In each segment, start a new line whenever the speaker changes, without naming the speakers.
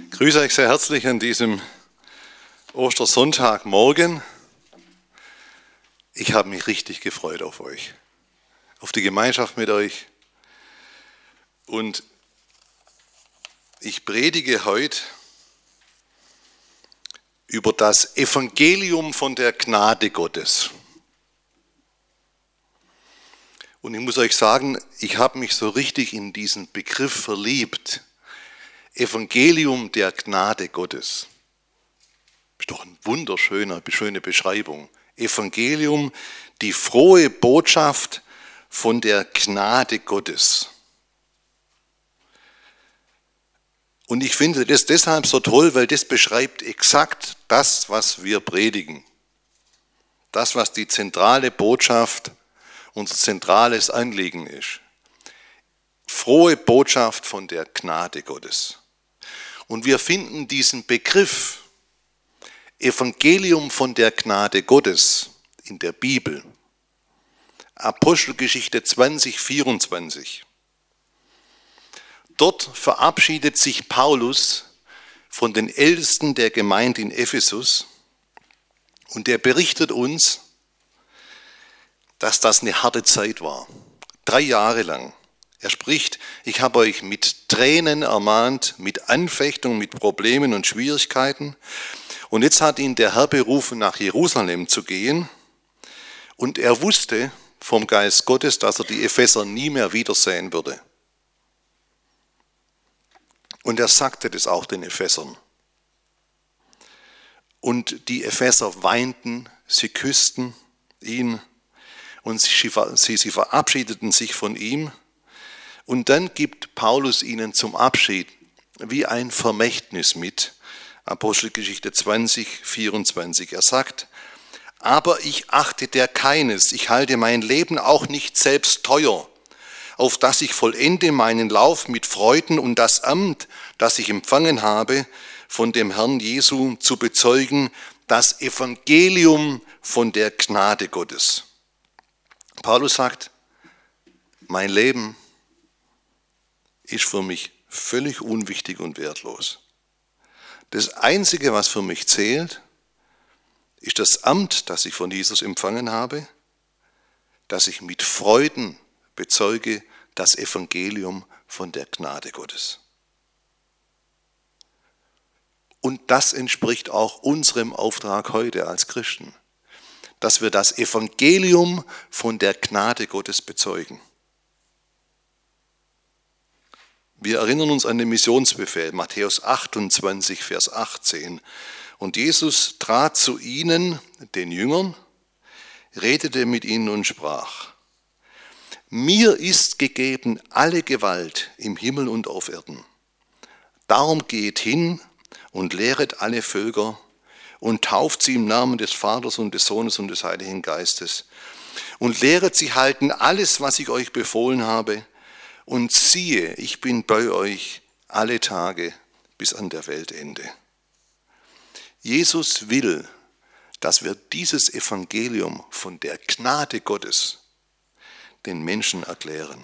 Ich grüße euch sehr herzlich an diesem Ostersonntagmorgen. Ich habe mich richtig gefreut auf euch, auf die Gemeinschaft mit euch. Und ich predige heute über das Evangelium von der Gnade Gottes. Und ich muss euch sagen, ich habe mich so richtig in diesen Begriff verliebt. Evangelium der Gnade Gottes. Ist doch eine schöne Beschreibung. Evangelium, die frohe Botschaft von der Gnade Gottes. Und ich finde das deshalb so toll, weil das beschreibt exakt das, was wir predigen. Das, was die zentrale Botschaft, unser zentrales Anliegen ist. Frohe Botschaft von der Gnade Gottes. Und wir finden diesen Begriff Evangelium von der Gnade Gottes in der Bibel. Apostelgeschichte 20:24. Dort verabschiedet sich Paulus von den Ältesten der Gemeinde in Ephesus und er berichtet uns, dass das eine harte Zeit war. 3 Jahre lang. Er spricht, ich habe euch mit Tränen ermahnt, mit Anfechtung, mit Problemen und Schwierigkeiten. Und jetzt hat ihn der Herr berufen, nach Jerusalem zu gehen. Und er wusste vom Geist Gottes, dass er die Epheser nie mehr wiedersehen würde. Und er sagte das auch den Ephesern. Und die Epheser weinten, sie küssten ihn und sie verabschiedeten sich von ihm. Und dann gibt Paulus ihnen zum Abschied wie ein Vermächtnis mit. Apostelgeschichte 20:24. Er sagt, aber ich achte der keines, ich halte mein Leben auch nicht selbst teuer, auf dass ich vollende meinen Lauf mit Freuden und das Amt, das ich empfangen habe, von dem Herrn Jesu zu bezeugen, das Evangelium von der Gnade Gottes. Paulus sagt, mein Leben ist für mich völlig unwichtig und wertlos. Das Einzige, was für mich zählt, ist das Amt, das ich von Jesus empfangen habe, dass ich mit Freuden bezeuge das Evangelium von der Gnade Gottes. Und das entspricht auch unserem Auftrag heute als Christen, dass wir das Evangelium von der Gnade Gottes bezeugen. Wir erinnern uns an den Missionsbefehl, Matthäus 28, Vers 18. Und Jesus trat zu ihnen, den Jüngern, redete mit ihnen und sprach, mir ist gegeben alle Gewalt im Himmel und auf Erden. Darum geht hin und lehret alle Völker und tauft sie im Namen des Vaters und des Sohnes und des Heiligen Geistes und lehret sie halten alles, was ich euch befohlen habe. Und siehe, ich bin bei euch alle Tage bis an der Weltende. Jesus will, dass wir dieses Evangelium von der Gnade Gottes den Menschen erklären.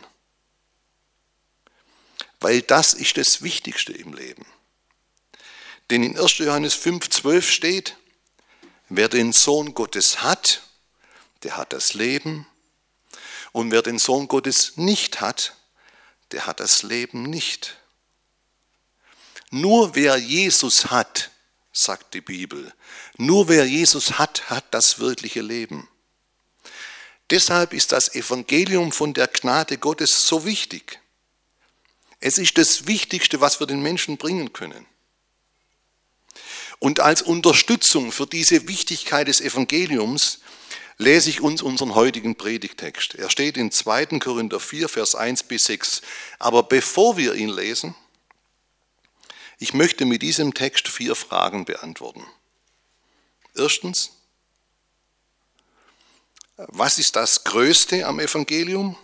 Weil das ist das Wichtigste im Leben. Denn in 1. Johannes 5,12 steht, wer den Sohn Gottes hat, der hat das Leben. Und wer den Sohn Gottes nicht hat, der hat das Leben nicht. Nur wer Jesus hat, sagt die Bibel, nur wer Jesus hat, hat das wirkliche Leben. Deshalb ist das Evangelium von der Gnade Gottes so wichtig. Es ist das Wichtigste, was wir den Menschen bringen können. Und als Unterstützung für diese Wichtigkeit des Evangeliums lese ich uns unseren heutigen Predigtext. Er steht in 2. Korinther 4, Vers 1-6. Aber bevor wir ihn lesen, ich möchte mit diesem Text 4 Fragen beantworten. Erstens, was ist das Größte am Evangelium?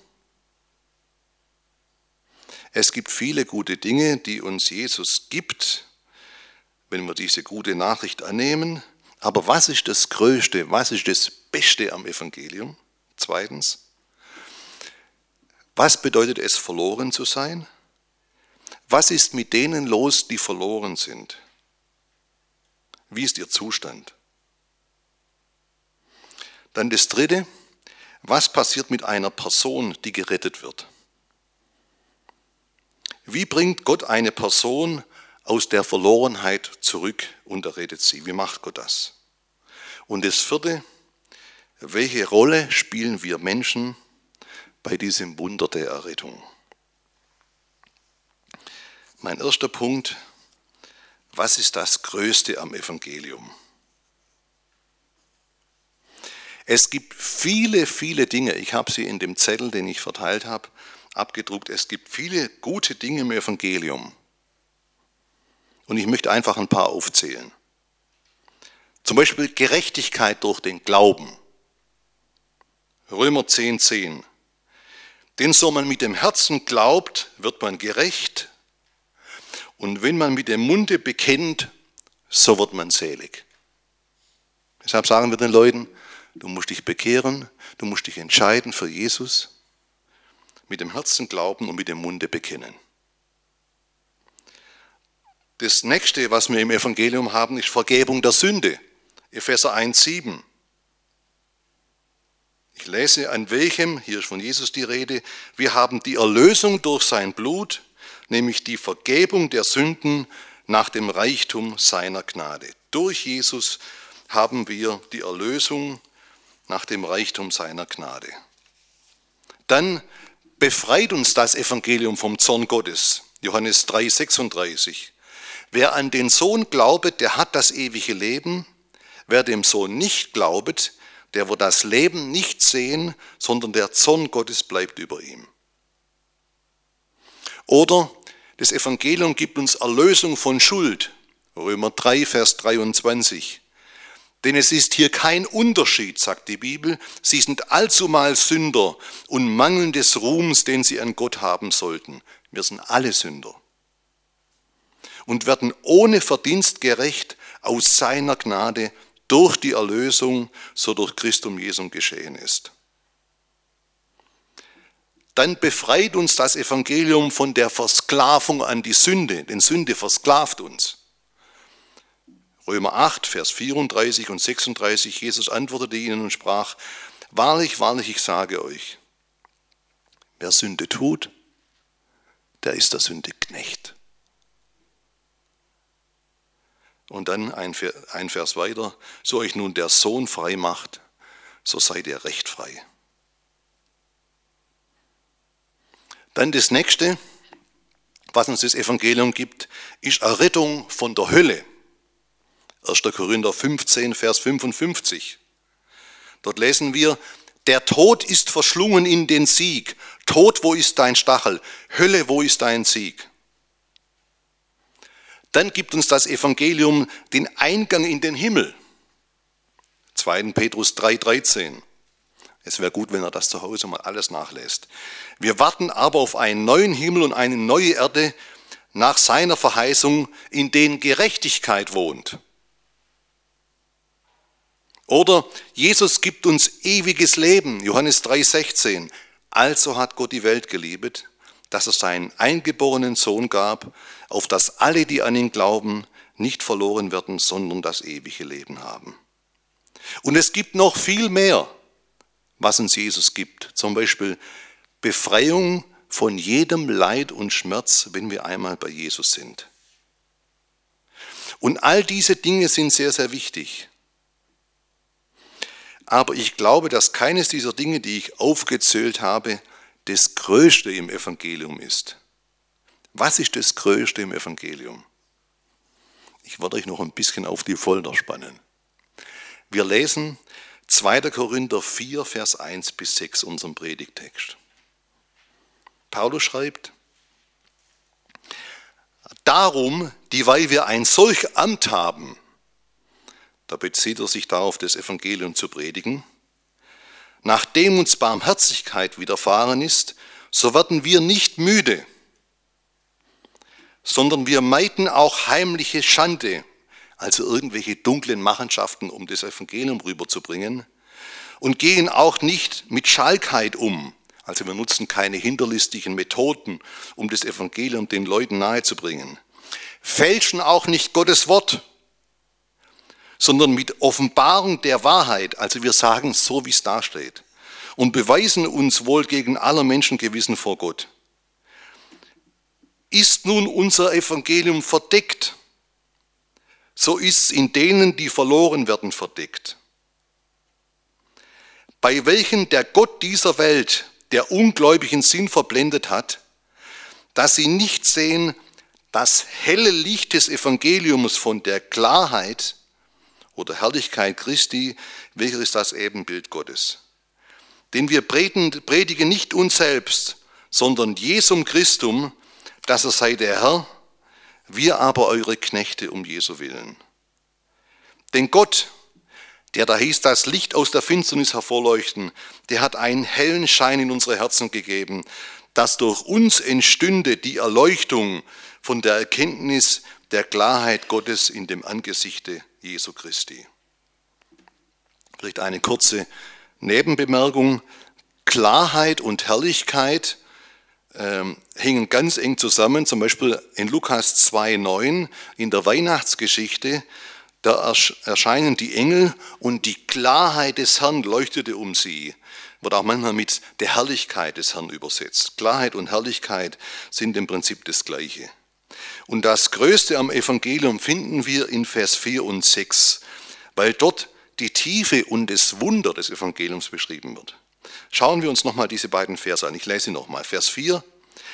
Es gibt viele gute Dinge, die uns Jesus gibt, wenn wir diese gute Nachricht annehmen. Aber was ist das Größte, was ist das Beste am Evangelium? Zweitens, was bedeutet es, verloren zu sein? Was ist mit denen los, die verloren sind? Wie ist ihr Zustand? Dann das Dritte, was passiert mit einer Person, die gerettet wird? Wie bringt Gott eine Person aus der Verlorenheit zurück und errettet sie? Wie macht Gott das? Und das Vierte, welche Rolle spielen wir Menschen bei diesem Wunder der Errettung? Mein erster Punkt, was ist das Größte am Evangelium? Es gibt viele, viele Dinge, ich habe sie in dem Zettel, den ich verteilt habe, abgedruckt. Es gibt viele gute Dinge im Evangelium. Und ich möchte einfach ein paar aufzählen. Zum Beispiel Gerechtigkeit durch den Glauben. Römer 10,10. Denn so man mit dem Herzen glaubt, wird man gerecht. Und wenn man mit dem Munde bekennt, so wird man selig. Deshalb sagen wir den Leuten, du musst dich bekehren, du musst dich entscheiden für Jesus, mit dem Herzen glauben und mit dem Munde bekennen. Das nächste, was wir im Evangelium haben, ist Vergebung der Sünde. Epheser 1,7. Ich lese, an welchem, hier ist von Jesus die Rede, wir haben die Erlösung durch sein Blut, nämlich die Vergebung der Sünden nach dem Reichtum seiner Gnade. Durch Jesus haben wir die Erlösung nach dem Reichtum seiner Gnade. Dann befreit uns das Evangelium vom Zorn Gottes. Johannes 3,36. Wer an den Sohn glaubet, der hat das ewige Leben. Wer dem Sohn nicht glaubet, der wird das Leben nicht sehen, sondern der Zorn Gottes bleibt über ihm. Oder das Evangelium gibt uns Erlösung von Schuld. Römer 3, Vers 23. Denn es ist hier kein Unterschied, sagt die Bibel. Sie sind allzumal Sünder und mangeln des Ruhms, den sie an Gott haben sollten. Wir sind alle Sünder. Und werden ohne Verdienst gerecht aus seiner Gnade durch die Erlösung, so durch Christum Jesum geschehen ist. Dann befreit uns das Evangelium von der Versklavung an die Sünde, denn Sünde versklavt uns. Römer 8, Vers 34 und 36, Jesus antwortete ihnen und sprach, wahrlich, wahrlich, ich sage euch, wer Sünde tut, der ist der Sünde Knecht. Und dann ein Vers weiter, so euch nun der Sohn frei macht, so seid ihr recht frei. Dann das nächste, was uns das Evangelium gibt, ist Errettung von der Hölle. 1. Korinther 15, Vers 55. Dort lesen wir, der Tod ist verschlungen in den Sieg. Tod, wo ist dein Stachel? Hölle, wo ist dein Sieg? Dann gibt uns das Evangelium den Eingang in den Himmel. 2. Petrus 3,13. Es wäre gut, wenn er das zu Hause mal alles nachlässt. Wir warten aber auf einen neuen Himmel und eine neue Erde nach seiner Verheißung, in denen Gerechtigkeit wohnt. Oder Jesus gibt uns ewiges Leben, Johannes 3,16. Also hat Gott die Welt geliebt, dass er seinen eingeborenen Sohn gab, auf dass alle, die an ihn glauben, nicht verloren werden, sondern das ewige Leben haben. Und es gibt noch viel mehr, was uns Jesus gibt. Zum Beispiel Befreiung von jedem Leid und Schmerz, wenn wir einmal bei Jesus sind. Und all diese Dinge sind sehr, sehr wichtig. Aber ich glaube, dass keines dieser Dinge, die ich aufgezählt habe, das Größte im Evangelium ist. Was ist das Größte im Evangelium? Ich werde euch noch ein bisschen auf die Folter spannen. Wir lesen 2. Korinther 4, Vers 1 bis 6, unserem Predigtext. Paulus schreibt, darum, dieweil wir ein solch Amt haben, da bezieht er sich darauf, das Evangelium zu predigen, nachdem uns Barmherzigkeit widerfahren ist, so werden wir nicht müde, sondern wir meiden auch heimliche Schande, also irgendwelche dunklen Machenschaften, um das Evangelium rüberzubringen, und gehen auch nicht mit Schalkheit um, Also wir nutzen keine hinterlistigen Methoden, um das Evangelium den Leuten nahezubringen. Fälschen auch nicht Gottes Wort, sondern mit Offenbarung der Wahrheit. Also wir sagen so, wie es da steht. Und beweisen uns wohl gegen aller Menschengewissen vor Gott. Ist nun unser Evangelium verdeckt, so ist es in denen, die verloren werden, verdeckt. Bei welchen der Gott dieser Welt der ungläubigen Sinn verblendet hat, dass sie nicht sehen, das helle Licht des Evangeliums von der Klarheit oder Herrlichkeit Christi, welcher ist das Ebenbild Gottes. Denn wir predigen nicht uns selbst, sondern Jesum Christum, dass er sei der Herr, wir aber eure Knechte um Jesu willen. Denn Gott, der da hieß, das Licht aus der Finsternis hervorleuchten, der hat einen hellen Schein in unsere Herzen gegeben, dass durch uns entstünde die Erleuchtung von der Erkenntnis der Klarheit Gottes in dem Angesichte Jesu Christi. Vielleicht eine kurze Nebenbemerkung. Klarheit und Herrlichkeit hängen ganz eng zusammen. Zum Beispiel in Lukas 2,9 in der Weihnachtsgeschichte, da erscheinen die Engel und die Klarheit des Herrn leuchtete um sie. Wird auch manchmal mit der Herrlichkeit des Herrn übersetzt. Klarheit und Herrlichkeit sind im Prinzip das Gleiche. Und das Größte am Evangelium finden wir in Vers 4 und 6, weil dort die Tiefe und das Wunder des Evangeliums beschrieben wird. Schauen wir uns nochmal diese beiden Verse an. Ich lese sie nochmal. Vers 4.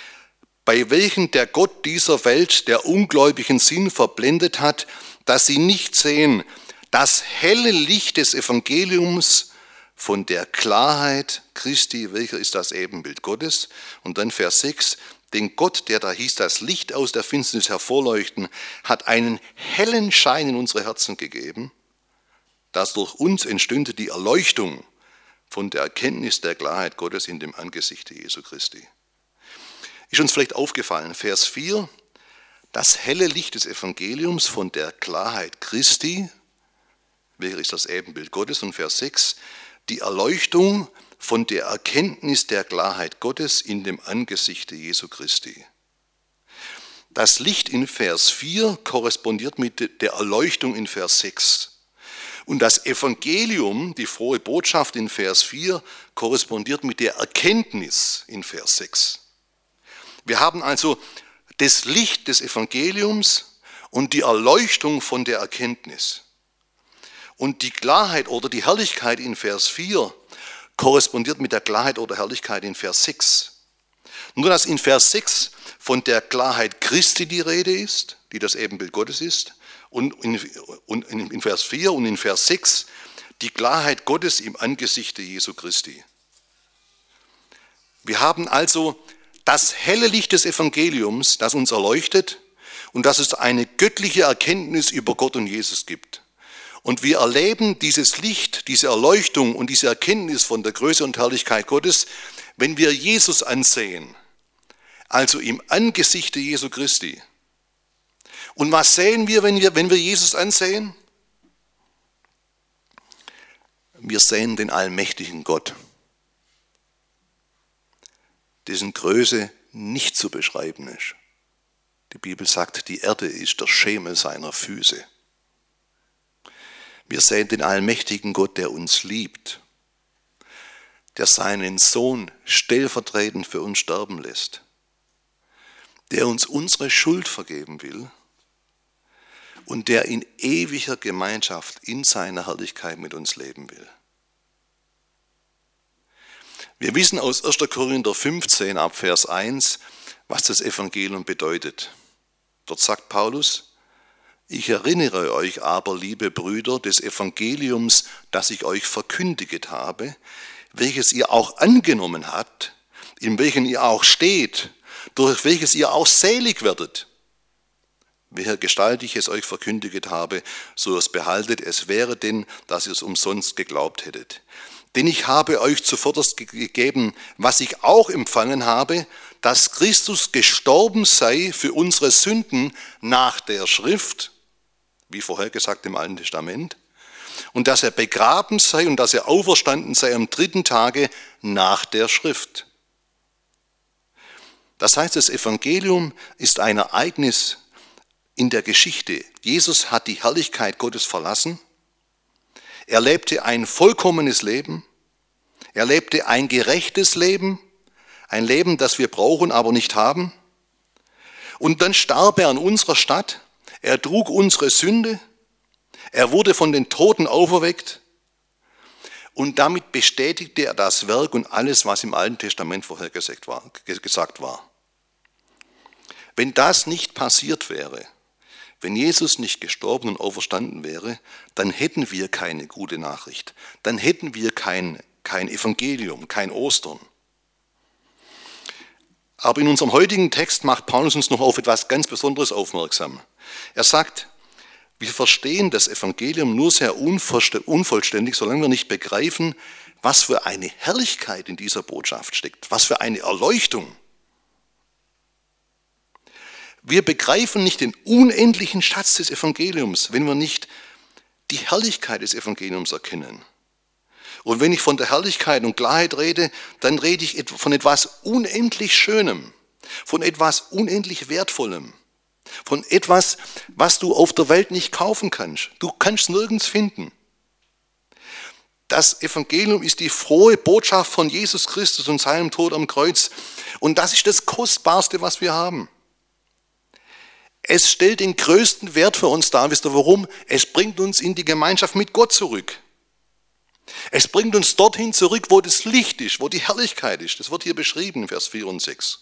Bei welchen der Gott dieser Welt der ungläubigen Sinn verblendet hat, dass sie nicht sehen, das helle Licht des Evangeliums von der Klarheit Christi, welcher ist das Ebenbild Gottes. Und dann Vers 6. Denn Gott, der da hieß, das Licht aus der Finsternis hervorleuchten, hat einen hellen Schein in unsere Herzen gegeben, dass durch uns entstünde die Erleuchtung von der Erkenntnis der Klarheit Gottes in dem Angesichte Jesu Christi. Ist uns vielleicht aufgefallen, Vers 4, das helle Licht des Evangeliums von der Klarheit Christi, welcher ist das Ebenbild Gottes, und Vers 6, die Erleuchtung von der Erkenntnis der Klarheit Gottes in dem Angesichte Jesu Christi. Das Licht in Vers 4 korrespondiert mit der Erleuchtung in Vers 6. Und das Evangelium, die frohe Botschaft in Vers 4, korrespondiert mit der Erkenntnis in Vers 6. Wir haben also das Licht des Evangeliums und die Erleuchtung von der Erkenntnis. Und die Klarheit oder die Herrlichkeit in Vers 4 korrespondiert mit der Klarheit oder Herrlichkeit in Vers 6. Nur dass in Vers 6 von der Klarheit Christi die Rede ist, die das Ebenbild Gottes ist, und in Vers 4 und in Vers 6 die Klarheit Gottes im Angesichte Jesu Christi. Wir haben also das helle Licht des Evangeliums, das uns erleuchtet und dass es eine göttliche Erkenntnis über Gott und Jesus gibt. Und wir erleben dieses Licht, diese Erleuchtung und diese Erkenntnis von der Größe und Herrlichkeit Gottes, wenn wir Jesus ansehen, also im Angesichte Jesu Christi. Und was sehen wir, wenn wir Jesus ansehen? Wir sehen den allmächtigen Gott, dessen Größe nicht zu beschreiben ist. Die Bibel sagt, die Erde ist der Schemel seiner Füße. Wir sehen den allmächtigen Gott, der uns liebt, der seinen Sohn stellvertretend für uns sterben lässt, der uns unsere Schuld vergeben will und der in ewiger Gemeinschaft in seiner Herrlichkeit mit uns leben will. Wir wissen aus 1. Korinther 15 ab Vers 1, was das Evangelium bedeutet. Dort sagt Paulus: Ich erinnere euch aber, liebe Brüder, des Evangeliums, das ich euch verkündigt habe, welches ihr auch angenommen habt, in welchem ihr auch steht, durch welches ihr auch selig werdet. Welcher Gestalt ich es euch verkündigt habe, so es behaltet, es wäre denn, dass ihr es umsonst geglaubt hättet. Denn ich habe euch zuvorderst gegeben, was ich auch empfangen habe, dass Christus gestorben sei für unsere Sünden nach der Schrift, wie vorher gesagt im Alten Testament, und dass er begraben sei und dass er auferstanden sei am 3. Tage nach der Schrift. Das heißt, das Evangelium ist ein Ereignis in der Geschichte. Jesus hat die Herrlichkeit Gottes verlassen. Er lebte ein vollkommenes Leben. Er lebte ein gerechtes Leben. Ein Leben, das wir brauchen, aber nicht haben. Und dann starb er an unserer Stadt. Er trug unsere Sünde. Er wurde von den Toten auferweckt. Und damit bestätigte er das Werk und alles, was im Alten Testament vorher gesagt war. Wenn das nicht passiert wäre, wenn Jesus nicht gestorben und auferstanden wäre, dann hätten wir keine gute Nachricht. Dann hätten wir kein Evangelium, kein Ostern. Aber in unserem heutigen Text macht Paulus uns noch auf etwas ganz Besonderes aufmerksam. Er sagt, wir verstehen das Evangelium nur sehr unvollständig, solange wir nicht begreifen, was für eine Herrlichkeit in dieser Botschaft steckt, was für eine Erleuchtung. Wir begreifen nicht den unendlichen Schatz des Evangeliums, wenn wir nicht die Herrlichkeit des Evangeliums erkennen. Und wenn ich von der Herrlichkeit und Klarheit rede, dann rede ich von etwas unendlich Schönem, von etwas unendlich Wertvollem, von etwas, was du auf der Welt nicht kaufen kannst. Du kannst es nirgends finden. Das Evangelium ist die frohe Botschaft von Jesus Christus und seinem Tod am Kreuz. Und das ist das Kostbarste, was wir haben. Es stellt den größten Wert für uns dar. Wisst ihr warum? Es bringt uns in die Gemeinschaft mit Gott zurück. Es bringt uns dorthin zurück, wo das Licht ist, wo die Herrlichkeit ist. Das wird hier beschrieben in Vers 4 und 6.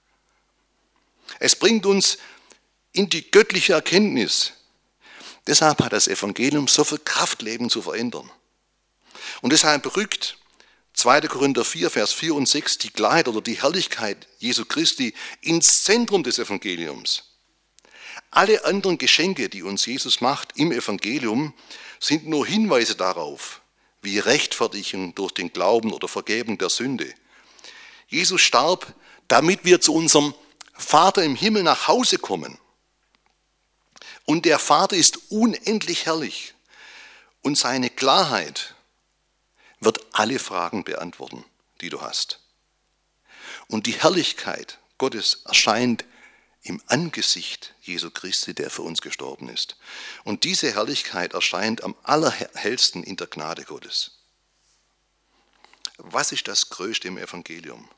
Es bringt uns in die göttliche Erkenntnis. Deshalb hat das Evangelium so viel Kraft, Leben zu verändern. Und deshalb rückt 2. Korinther 4, Vers 4 und 6 die Klarheit oder die Herrlichkeit Jesu Christi ins Zentrum des Evangeliums. Alle anderen Geschenke, die uns Jesus macht im Evangelium, sind nur Hinweise darauf, wie Rechtfertigung durch den Glauben oder Vergebung der Sünde. Jesus starb, damit wir zu unserem Vater im Himmel nach Hause kommen. Und der Vater ist unendlich herrlich. Und seine Klarheit wird alle Fragen beantworten, die du hast. Und die Herrlichkeit Gottes erscheint im Angesicht Jesu Christi, der für uns gestorben ist. Und diese Herrlichkeit erscheint am allerhellsten in der Gnade Gottes. Was ist das Größte im Evangelium?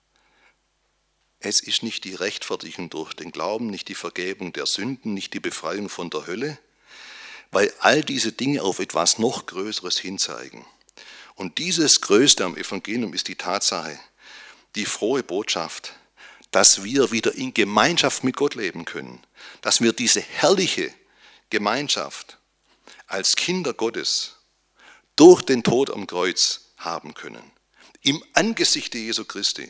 Es ist nicht die Rechtfertigung durch den Glauben, nicht die Vergebung der Sünden, nicht die Befreiung von der Hölle, weil all diese Dinge auf etwas noch Größeres hinzeigen. Und dieses Größte am Evangelium ist die Tatsache, die frohe Botschaft, dass wir wieder in Gemeinschaft mit Gott leben können, dass wir diese herrliche Gemeinschaft als Kinder Gottes durch den Tod am Kreuz haben können, im Angesicht Jesu Christi.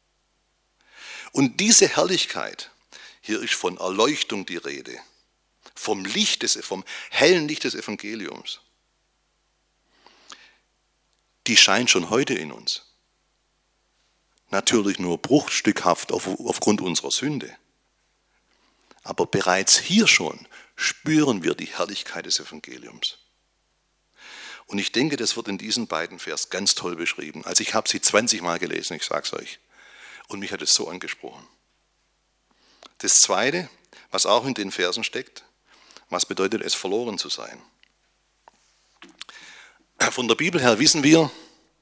Und diese Herrlichkeit, hier ist von Erleuchtung die Rede, vom hellen Licht des Evangeliums, die scheint schon heute in uns. Natürlich nur bruchstückhaft aufgrund unserer Sünde. Aber bereits hier schon spüren wir die Herrlichkeit des Evangeliums. Und ich denke, das wird in diesen beiden Vers ganz toll beschrieben. Also ich habe sie 20 Mal gelesen, ich sage es euch. Und mich hat es so angesprochen. Das Zweite, was auch in den Versen steckt, was bedeutet es, verloren zu sein? Von der Bibel her wissen wir,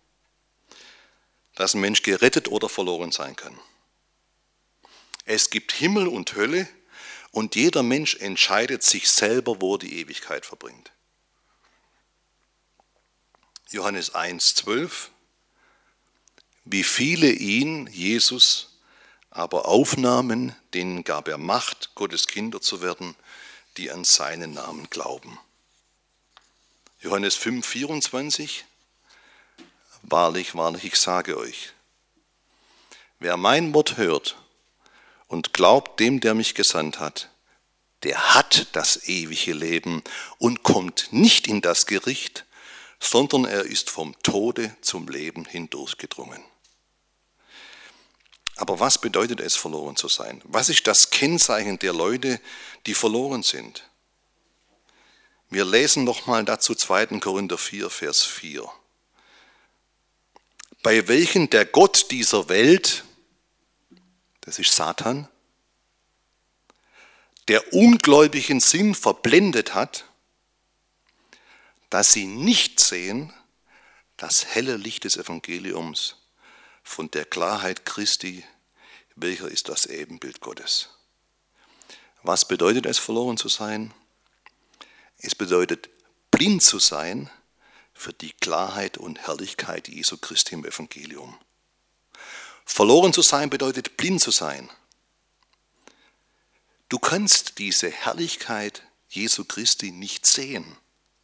dass ein Mensch gerettet oder verloren sein kann. Es gibt Himmel und Hölle und jeder Mensch entscheidet sich selber, wo er die Ewigkeit verbringt. Johannes 1,12: Wie viele ihn, Jesus, aber aufnahmen, denen gab er Macht, Gottes Kinder zu werden, die an seinen Namen glauben. Johannes 5,24: Wahrlich, wahrlich, ich sage euch, wer mein Wort hört und glaubt dem, der mich gesandt hat, der hat das ewige Leben und kommt nicht in das Gericht, sondern er ist vom Tode zum Leben hindurchgedrungen. Aber was bedeutet es, verloren zu sein? Was ist das Kennzeichen der Leute, die verloren sind? Wir lesen nochmal dazu 2. Korinther 4, Vers 4. Bei welchen der Gott dieser Welt, das ist Satan, der ungläubigen Sinn verblendet hat, dass sie nicht sehen, das helle Licht des Evangeliums von der Klarheit Christi, welcher ist das Ebenbild Gottes. Was bedeutet es, verloren zu sein? Es bedeutet, blind zu sein für die Klarheit und Herrlichkeit Jesu Christi im Evangelium. Verloren zu sein bedeutet, blind zu sein. Du kannst diese Herrlichkeit Jesu Christi nicht sehen.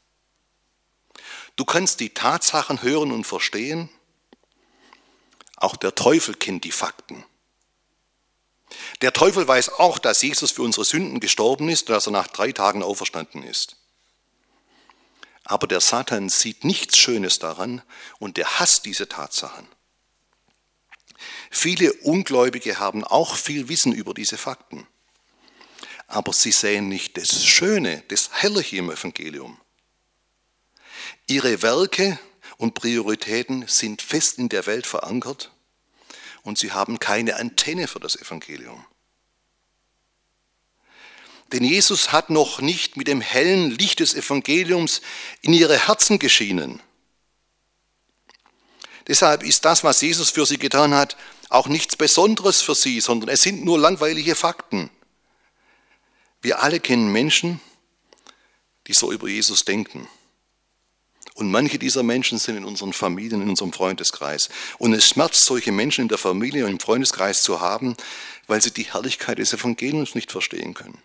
Du kannst die Tatsachen hören und verstehen. Auch der Teufel kennt die Fakten. Der Teufel weiß auch, dass Jesus für unsere Sünden gestorben ist und dass er nach 3 Tagen auferstanden ist. Aber der Satan sieht nichts Schönes daran und er hasst diese Tatsachen. Viele Ungläubige haben auch viel Wissen über diese Fakten. Aber sie sehen nicht das Schöne, das Herrliche im Evangelium. Ihre Werke und Prioritäten sind fest in der Welt verankert und sie haben keine Antenne für das Evangelium. Denn Jesus hat noch nicht mit dem hellen Licht des Evangeliums in ihre Herzen geschienen. Deshalb ist das, was Jesus für sie getan hat, auch nichts Besonderes für sie, sondern es sind nur langweilige Fakten. Wir alle kennen Menschen, die so über Jesus denken. Und manche dieser Menschen sind in unseren Familien, in unserem Freundeskreis. Und es schmerzt, solche Menschen in der Familie und im Freundeskreis zu haben, weil sie die Herrlichkeit des Evangeliums nicht verstehen können.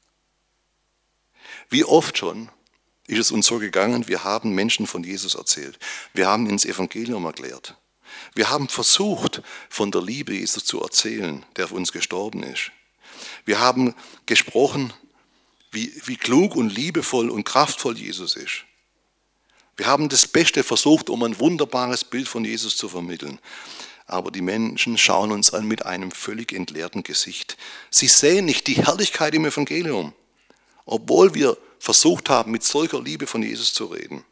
Wie oft schon ist es uns so gegangen, wir haben Menschen von Jesus erzählt. Wir haben ihnen das Evangelium erklärt. Wir haben versucht, von der Liebe Jesus zu erzählen, der für uns gestorben ist. Wir haben gesprochen, wie klug und liebevoll und kraftvoll Jesus ist. Wir haben das Beste versucht, um ein wunderbares Bild von Jesus zu vermitteln. Aber die Menschen schauen uns an mit einem völlig entleerten Gesicht. Sie sehen nicht die Herrlichkeit im Evangelium, obwohl wir versucht haben, mit solcher Liebe von Jesus zu reden.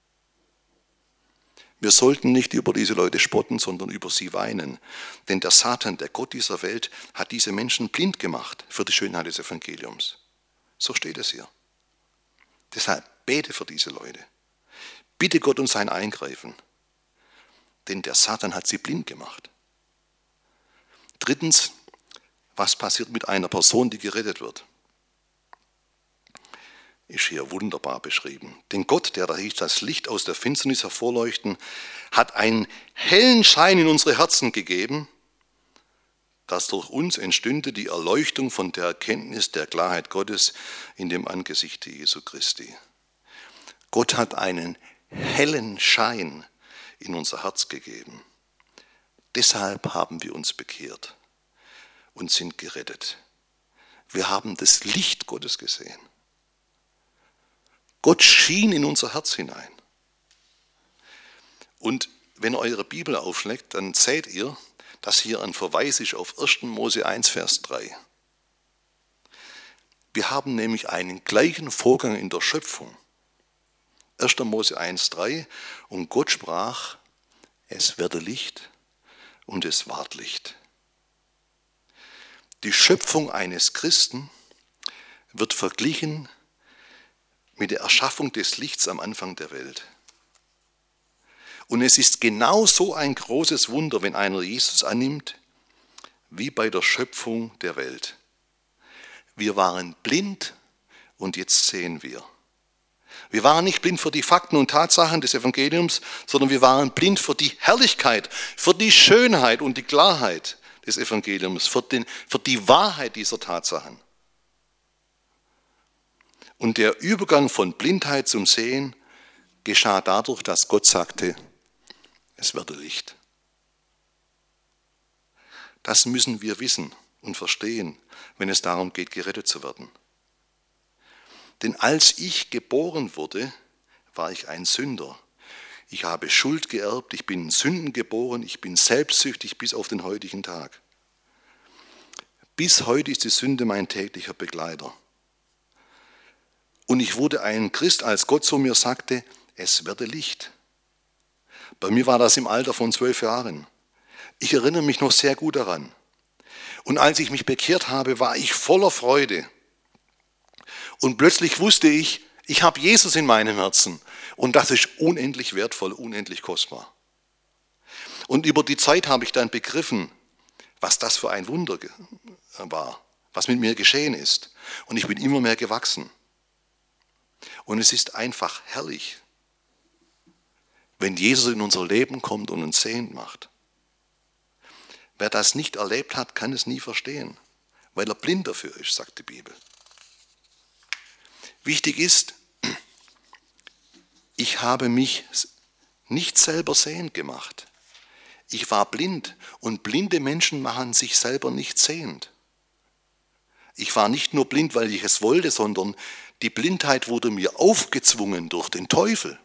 Wir sollten nicht über diese Leute spotten, sondern über sie weinen. Denn der Satan, der Gott dieser Welt, hat diese Menschen blind gemacht für die Schönheit des Evangeliums. So steht es hier. Deshalb bete für diese Leute. Bitte Gott um sein Eingreifen. Denn der Satan hat sie blind gemacht. Drittens, was passiert mit einer Person, die gerettet wird? Ist hier wunderbar beschrieben. Denn Gott, der da hieß, das Licht aus der Finsternis hervorleuchten, hat einen hellen Schein in unsere Herzen gegeben, dass durch uns entstünde die Erleuchtung von der Erkenntnis der Klarheit Gottes in dem Angesicht Jesu Christi. Gott hat einen hellen Schein in unser Herz gegeben. Deshalb haben wir uns bekehrt und sind gerettet. Wir haben das Licht Gottes gesehen. Gott schien in unser Herz hinein. Und wenn ihr eure Bibel aufschlägt, dann seht ihr, dass hier ein Verweis ist auf 1. Mose 1, Vers 3. Wir haben nämlich einen gleichen Vorgang in der Schöpfung. 1. Mose 1, 3. Und Gott sprach, es werde Licht und es ward Licht. Die Schöpfung eines Christen wird verglichen mit der Erschaffung des Lichts am Anfang der Welt. Und es ist genau so ein großes Wunder, wenn einer Jesus annimmt, wie bei der Schöpfung der Welt. Wir waren blind und jetzt sehen wir. Wir waren nicht blind für die Fakten und Tatsachen des Evangeliums, sondern wir waren blind für die Herrlichkeit, für die Schönheit und die Klarheit des Evangeliums, für die Wahrheit dieser Tatsachen. Und der Übergang von Blindheit zum Sehen geschah dadurch, dass Gott sagte, es werde Licht. Das müssen wir wissen und verstehen, wenn es darum geht, gerettet zu werden. Denn als ich geboren wurde, war ich ein Sünder. Ich habe Schuld geerbt, ich bin in Sünden geboren, ich bin selbstsüchtig bis auf den heutigen Tag. Bis heute ist die Sünde mein täglicher Begleiter. Und ich wurde ein Christ, als Gott zu mir sagte, es werde Licht. Bei mir war das im Alter von 12 Jahren. Ich erinnere mich noch sehr gut daran. Und als ich mich bekehrt habe, war ich voller Freude. Und plötzlich wusste ich, ich habe Jesus in meinem Herzen. Und das ist unendlich wertvoll, unendlich kostbar. Und über die Zeit habe ich dann begriffen, was das für ein Wunder war, was mit mir geschehen ist. Und ich bin immer mehr gewachsen. Und es ist einfach herrlich, wenn Jesus in unser Leben kommt und uns sehend macht. Wer das nicht erlebt hat, kann es nie verstehen, weil er blind dafür ist, sagt die Bibel. Wichtig ist, ich habe mich nicht selber sehend gemacht. Ich war blind und blinde Menschen machen sich selber nicht sehend. Ich war nicht nur blind, weil ich es wollte, sondern die Blindheit wurde mir aufgezwungen durch den Teufel.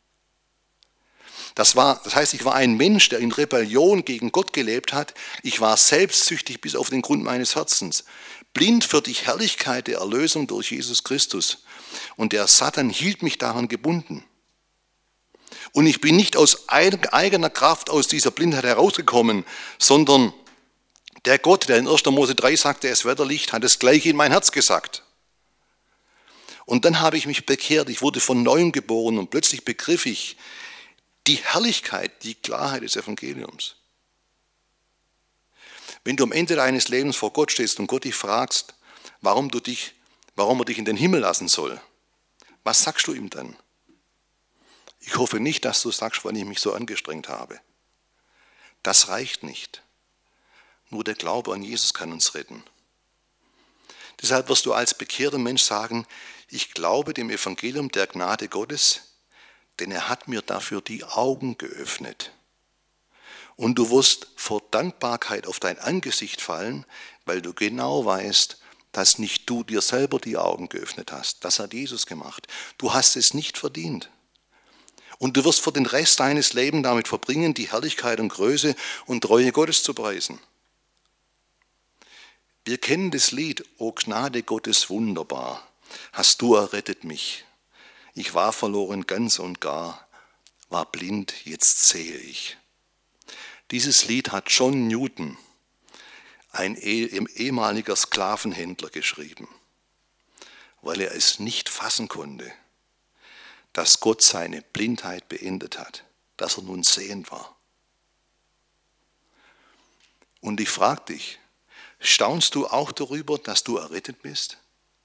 Das heißt, ich war ein Mensch, der in Rebellion gegen Gott gelebt hat. Ich war selbstsüchtig bis auf den Grund meines Herzens. Blind für die Herrlichkeit der Erlösung durch Jesus Christus. Und der Satan hielt mich daran gebunden. Und ich bin nicht aus eigener Kraft aus dieser Blindheit herausgekommen, sondern der Gott, der in 1. Mose 3 sagte, es werde Licht, hat es gleich in mein Herz gesagt. Und dann habe ich mich bekehrt, ich wurde von Neuem geboren und plötzlich begriff ich die Herrlichkeit, die Klarheit des Evangeliums. Wenn du am Ende deines Lebens vor Gott stehst und Gott dich fragst, warum er dich in den Himmel lassen soll, was sagst du ihm dann? Ich hoffe nicht, dass du sagst, weil ich mich so angestrengt habe. Das reicht nicht. Nur der Glaube an Jesus kann uns retten. Deshalb wirst du als bekehrter Mensch sagen, ich glaube dem Evangelium der Gnade Gottes, denn er hat mir dafür die Augen geöffnet. Und du wirst vor Dankbarkeit auf dein Angesicht fallen, weil du genau weißt, dass nicht du dir selber die Augen geöffnet hast. Das hat Jesus gemacht. Du hast es nicht verdient. Und du wirst für den Rest deines Lebens damit verbringen, die Herrlichkeit und Größe und Treue Gottes zu preisen. Wir kennen das Lied, O Gnade Gottes wunderbar, hast du errettet mich. Ich war verloren ganz und gar, war blind, jetzt sehe ich. Dieses Lied hat John Newton, ein ehemaliger Sklavenhändler, geschrieben, weil er es nicht fassen konnte, dass Gott seine Blindheit beendet hat, dass er nun sehend war. Und ich frage dich, staunst du auch darüber, dass du errettet bist?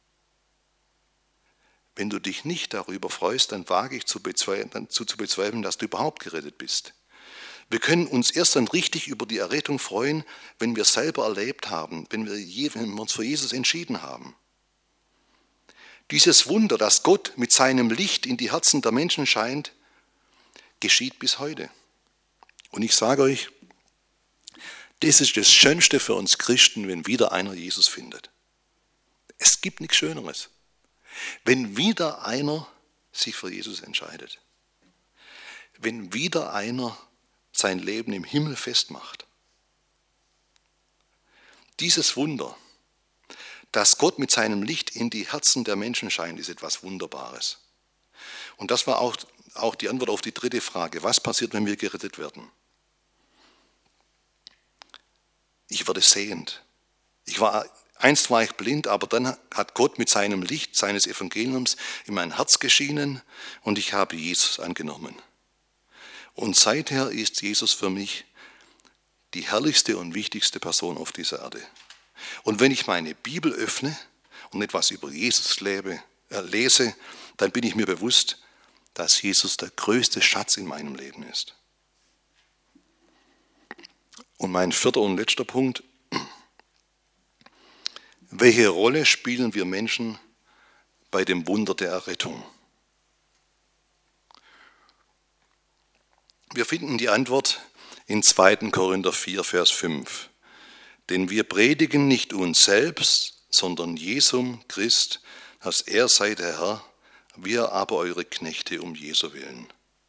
Wenn du dich nicht darüber freust, dann wage ich zu bezweifeln, dass du überhaupt gerettet bist. Wir können uns erst dann richtig über die Errettung freuen, wenn wir selber erlebt haben, wenn wir uns für Jesus entschieden haben. Dieses Wunder, dass Gott mit seinem Licht in die Herzen der Menschen scheint, geschieht bis heute. Und ich sage euch, das ist das Schönste für uns Christen, wenn wieder einer Jesus findet. Es gibt nichts Schöneres. Wenn wieder einer sich für Jesus entscheidet. Wenn wieder einer sein Leben im Himmel festmacht. Dieses Wunder, dass Gott mit seinem Licht in die Herzen der Menschen scheint, ist etwas Wunderbares. Und das war auch die Antwort auf die dritte Frage. Was passiert, wenn wir gerettet werden? Ich werde sehend. Einst war ich blind, aber dann hat Gott mit seinem Licht, seines Evangeliums in mein Herz geschienen und ich habe Jesus angenommen. Und seither ist Jesus für mich die herrlichste und wichtigste Person auf dieser Erde. Und wenn ich meine Bibel öffne und etwas über Jesus lese, dann bin ich mir bewusst, dass Jesus der größte Schatz in meinem Leben ist. Und mein vierter und letzter Punkt: Welche Rolle spielen wir Menschen bei dem Wunder der Errettung? Wir finden die Antwort in 2. Korinther 4, Vers 5. Denn wir predigen nicht uns selbst, sondern Jesum Christ, dass er sei der Herr, wir aber eure Knechte um Jesu willen.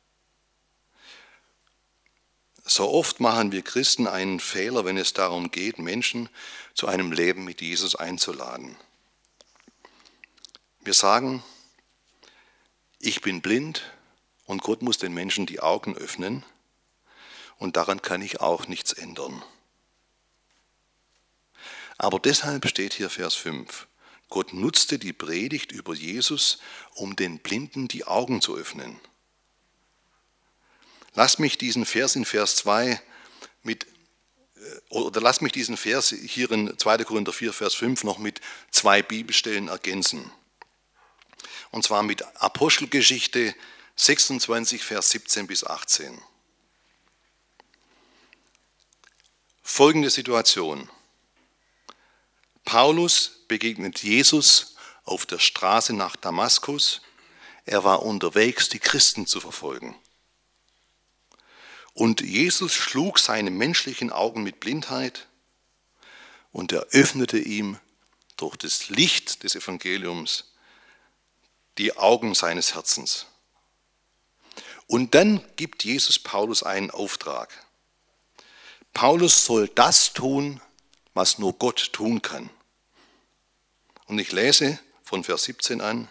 So oft machen wir Christen einen Fehler, wenn es darum geht, Menschen zu einem Leben mit Jesus einzuladen. Wir sagen, ich bin blind und Gott muss den Menschen die Augen öffnen und daran kann ich auch nichts ändern. Aber deshalb steht hier Vers 5. Gott nutzte die Predigt über Jesus, um den Blinden die Augen zu öffnen. Lass mich diesen Vers in Vers 2 lass mich diesen Vers hier in 2. Korinther 4, Vers 5 noch mit 2 Bibelstellen ergänzen. Und zwar mit Apostelgeschichte 26, Vers 17 bis 18. Folgende Situation. Paulus begegnet Jesus auf der Straße nach Damaskus. Er war unterwegs, die Christen zu verfolgen. Und Jesus schlug seine menschlichen Augen mit Blindheit und er öffnete ihm durch das Licht des Evangeliums die Augen seines Herzens. Und dann gibt Jesus Paulus einen Auftrag. Paulus soll das tun, was nur Gott tun kann. Und ich lese von Vers 17 an.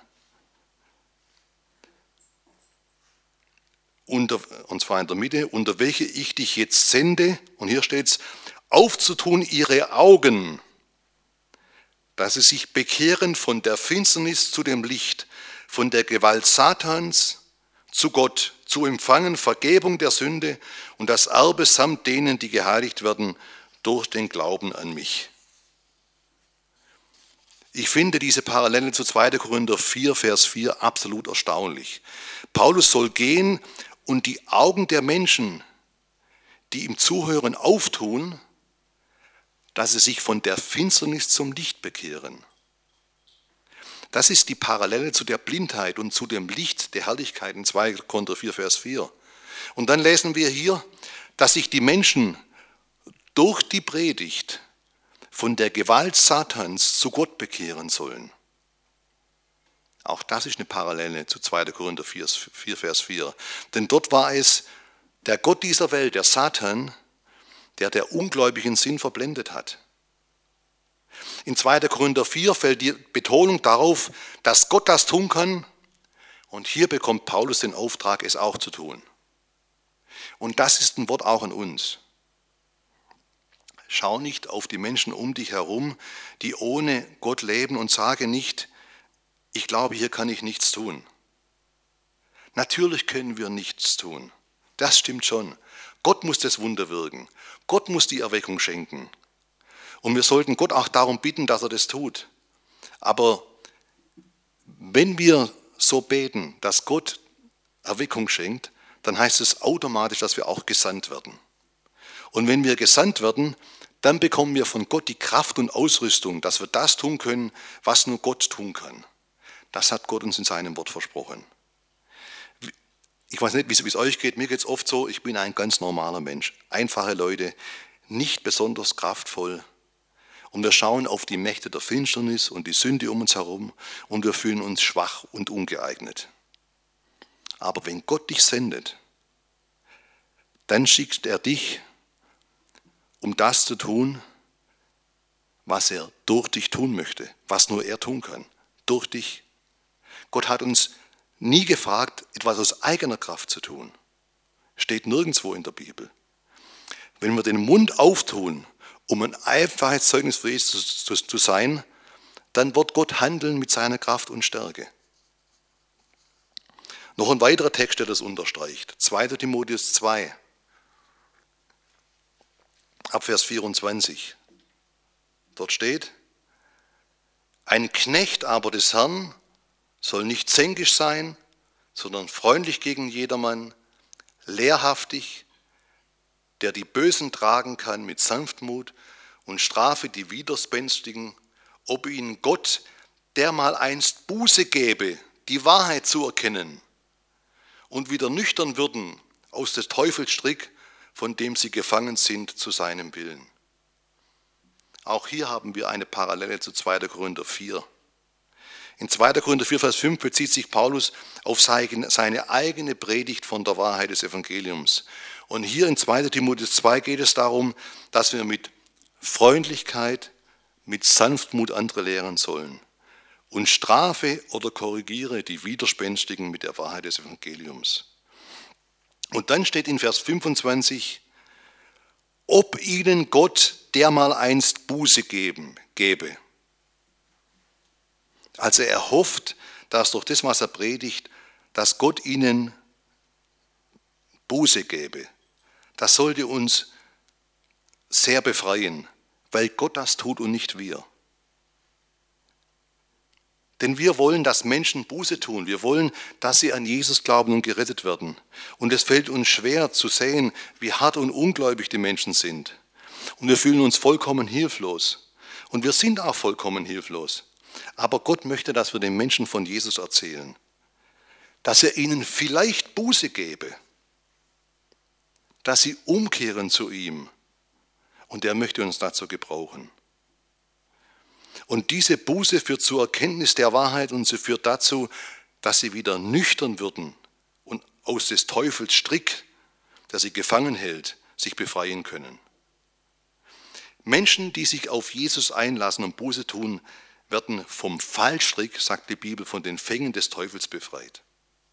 Und zwar in der Mitte, unter welche ich dich jetzt sende, und hier steht es, aufzutun ihre Augen, dass sie sich bekehren von der Finsternis zu dem Licht, von der Gewalt Satans zu Gott, zu empfangen Vergebung der Sünde und das Erbe samt denen, die geheiligt werden durch den Glauben an mich. Ich finde diese Parallele zu 2. Korinther 4, Vers 4 absolut erstaunlich. Paulus soll gehen und die Augen der Menschen, die ihm zuhören, auftun, dass sie sich von der Finsternis zum Licht bekehren. Das ist die Parallele zu der Blindheit und zu dem Licht der Herrlichkeit in 2. Korinther 4, Vers 4. Und dann lesen wir hier, dass sich die Menschen durch die Predigt von der Gewalt Satans zu Gott bekehren sollen. Auch das ist eine Parallele zu 2. Korinther 4, Vers 4. Denn dort war es der Gott dieser Welt, der Satan, der ungläubigen Sinn verblendet hat. In 2. Korinther 4 fällt die Betonung darauf, dass Gott das tun kann. Und hier bekommt Paulus den Auftrag, es auch zu tun. Und das ist ein Wort auch an uns. Schau nicht auf die Menschen um dich herum, die ohne Gott leben, und sage nicht, ich glaube, hier kann ich nichts tun. Natürlich können wir nichts tun. Das stimmt schon. Gott muss das Wunder wirken. Gott muss die Erweckung schenken. Und wir sollten Gott auch darum bitten, dass er das tut. Aber wenn wir so beten, dass Gott Erweckung schenkt, dann heißt es automatisch, dass wir auch gesandt werden. Und wenn wir gesandt werden, dann bekommen wir von Gott die Kraft und Ausrüstung, dass wir das tun können, was nur Gott tun kann. Das hat Gott uns in seinem Wort versprochen. Ich weiß nicht, wie es euch geht. Mir geht es oft so, ich bin ein ganz normaler Mensch. Einfache Leute, nicht besonders kraftvoll. Und wir schauen auf die Mächte der Finsternis und die Sünde um uns herum und wir fühlen uns schwach und ungeeignet. Aber wenn Gott dich sendet, dann schickt er dich, um das zu tun, was er durch dich tun möchte, was nur er tun kann, durch dich. Gott hat uns nie gefragt, etwas aus eigener Kraft zu tun. Steht nirgendwo in der Bibel. Wenn wir den Mund auftun, um ein einfaches Zeugnis für Jesus zu sein, dann wird Gott handeln mit seiner Kraft und Stärke. Noch ein weiterer Text, der das unterstreicht. 2. Timotheus 2, ab Vers 24. Dort steht, ein Knecht aber des Herrn soll nicht zänkisch sein, sondern freundlich gegen jedermann, lehrhaftig, der die Bösen tragen kann mit Sanftmut und strafe die Widerspenstigen, ob ihnen Gott, der mal einst Buße gäbe, die Wahrheit zu erkennen und wieder nüchtern würden aus des Teufels Strick, von dem sie gefangen sind zu seinem Willen. Auch hier haben wir eine Parallele zu 2. Korinther 4. In 2. Korinther 4, Vers 5 bezieht sich Paulus auf seine eigene Predigt von der Wahrheit des Evangeliums. Und hier in 2. Timotheus 2 geht es darum, dass wir mit Freundlichkeit, mit Sanftmut andere lehren sollen und strafe oder korrigiere die Widerspenstigen mit der Wahrheit des Evangeliums. Und dann steht in Vers 25, ob ihnen Gott dermaleinst Buße gebe. Also er hofft, dass durch das, was er predigt, dass Gott ihnen Buße gebe. Das sollte uns sehr befreien, weil Gott das tut und nicht wir. Denn wir wollen, dass Menschen Buße tun. Wir wollen, dass sie an Jesus glauben und gerettet werden. Und es fällt uns schwer zu sehen, wie hart und ungläubig die Menschen sind. Und wir fühlen uns vollkommen hilflos. Und wir sind auch vollkommen hilflos. Aber Gott möchte, dass wir den Menschen von Jesus erzählen. Dass er ihnen vielleicht Buße gebe. Dass sie umkehren zu ihm. Und er möchte uns dazu gebrauchen. Und diese Buße führt zur Erkenntnis der Wahrheit und sie führt dazu, dass sie wieder nüchtern würden und aus des Teufels Strick, der sie gefangen hält, sich befreien können. Menschen, die sich auf Jesus einlassen und Buße tun, werden vom Fallstrick, sagt die Bibel, von den Fängen des Teufels befreit.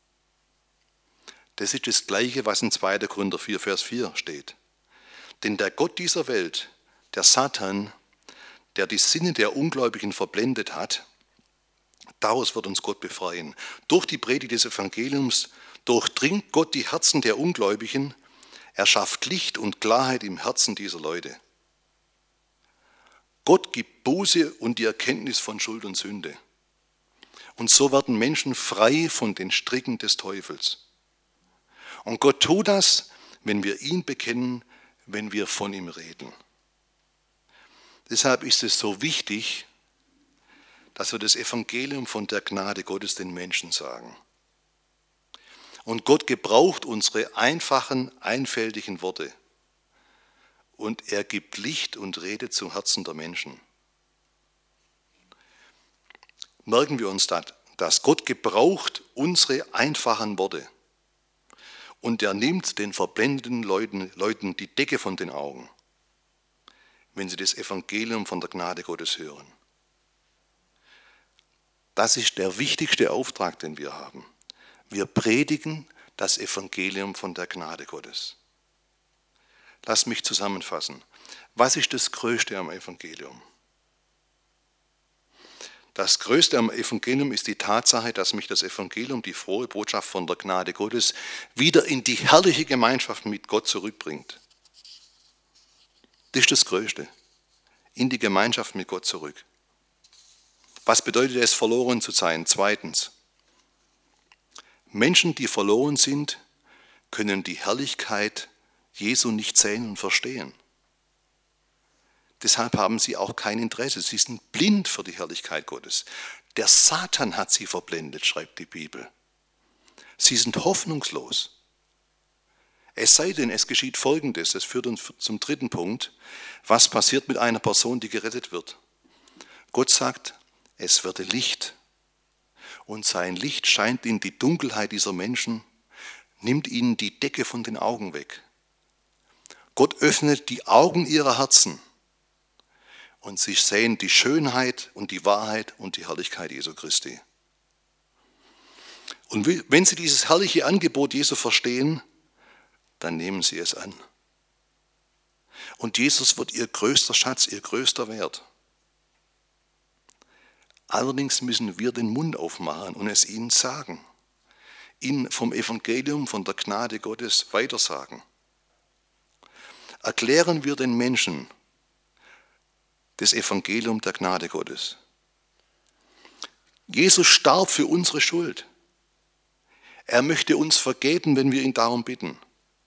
Das ist das Gleiche, was in 2. Korinther 4, Vers 4 steht. Denn der Gott dieser Welt, der Satan, der die Sinne der Ungläubigen verblendet hat, daraus wird uns Gott befreien. Durch die Predigt des Evangeliums durchdringt Gott die Herzen der Ungläubigen, er schafft Licht und Klarheit im Herzen dieser Leute. Gott gibt Buße und die Erkenntnis von Schuld und Sünde. Und so werden Menschen frei von den Stricken des Teufels. Und Gott tut das, wenn wir ihn bekennen, wenn wir von ihm reden. Deshalb ist es so wichtig, dass wir das Evangelium von der Gnade Gottes den Menschen sagen. Und Gott gebraucht unsere einfachen, einfältigen Worte. Und er gibt Licht und Rede zum Herzen der Menschen. Merken wir uns das, dass Gott gebraucht unsere einfachen Worte. Und er nimmt den verblendeten Leuten die Decke von den Augen, wenn sie das Evangelium von der Gnade Gottes hören. Das ist der wichtigste Auftrag, den wir haben. Wir predigen das Evangelium von der Gnade Gottes. Lass mich zusammenfassen. Was ist das Größte am Evangelium? Das Größte am Evangelium ist die Tatsache, dass mich das Evangelium, die frohe Botschaft von der Gnade Gottes, wieder in die herrliche Gemeinschaft mit Gott zurückbringt. Das ist das Größte. In die Gemeinschaft mit Gott zurück. Was bedeutet es, verloren zu sein? Zweitens. Menschen, die verloren sind, können die Herrlichkeit Jesu nicht sehen und verstehen. Deshalb haben sie auch kein Interesse. Sie sind blind für die Herrlichkeit Gottes. Der Satan hat sie verblendet, schreibt die Bibel. Sie sind hoffnungslos. Es sei denn, es geschieht Folgendes, das führt uns zum dritten Punkt. Was passiert mit einer Person, die gerettet wird? Gott sagt, es werde Licht. Und sein Licht scheint in die Dunkelheit dieser Menschen, nimmt ihnen die Decke von den Augen weg. Gott öffnet die Augen ihrer Herzen und sie sehen die Schönheit und die Wahrheit und die Herrlichkeit Jesu Christi. Und wenn sie dieses herrliche Angebot Jesu verstehen, dann nehmen sie es an. Und Jesus wird ihr größter Schatz, ihr größter Wert. Allerdings müssen wir den Mund aufmachen und es ihnen sagen. Ihnen vom Evangelium, von der Gnade Gottes weitersagen. Erklären wir den Menschen das Evangelium der Gnade Gottes. Jesus starb für unsere Schuld. Er möchte uns vergeben, wenn wir ihn darum bitten.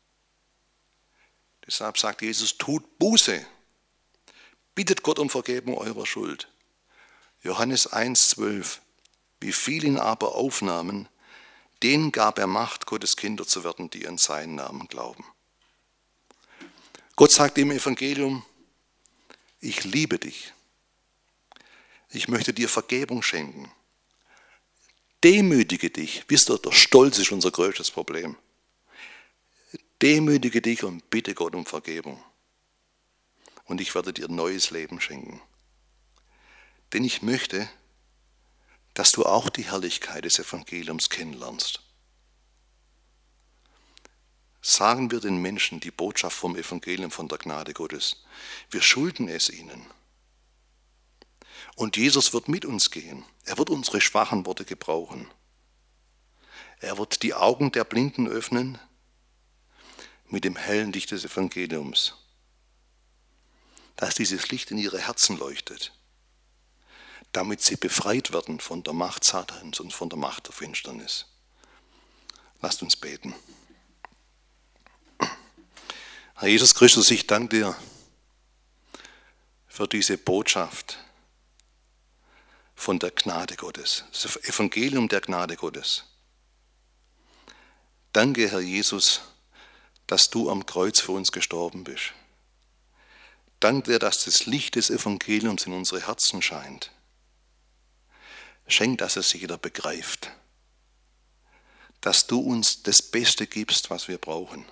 Deshalb sagt Jesus, tut Buße. Bittet Gott um Vergebung eurer Schuld. Johannes 1,12. Wie viel ihn aber aufnahmen, denen gab er Macht, Gottes Kinder zu werden, die an seinen Namen glauben. Gott sagt im Evangelium, ich liebe dich. Ich möchte dir Vergebung schenken. Demütige dich. Wisst ihr, der Stolz ist unser größtes Problem. Demütige dich und bitte Gott um Vergebung. Und ich werde dir neues Leben schenken. Denn ich möchte, dass du auch die Herrlichkeit des Evangeliums kennenlernst. sagen wir den Menschen die Botschaft vom Evangelium, von der Gnade Gottes. Wir schulden es ihnen. Und Jesus wird mit uns gehen. Er wird unsere schwachen Worte gebrauchen. Er wird die Augen der Blinden öffnen mit dem hellen Licht des Evangeliums, dass dieses Licht in ihre Herzen leuchtet, damit sie befreit werden von der Macht Satans und von der Macht der Finsternis. Lasst uns beten. Herr Jesus Christus, ich danke dir für diese Botschaft von der Gnade Gottes, das Evangelium der Gnade Gottes. Danke, Herr Jesus, dass du am Kreuz für uns gestorben bist. Danke dir, dass das Licht des Evangeliums in unsere Herzen scheint. Schenk, dass es jeder begreift, dass du uns das Beste gibst, was wir brauchen.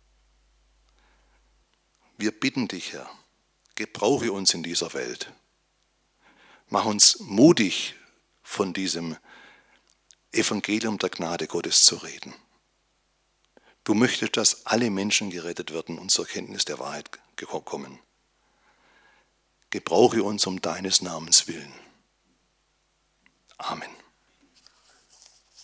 Wir bitten dich, Herr, gebrauche uns in dieser Welt. Mach uns mutig, von diesem Evangelium der Gnade Gottes zu reden. Du möchtest, dass alle Menschen gerettet werden und zur Kenntnis der Wahrheit kommen. Gebrauche uns um deines Namens willen. Amen.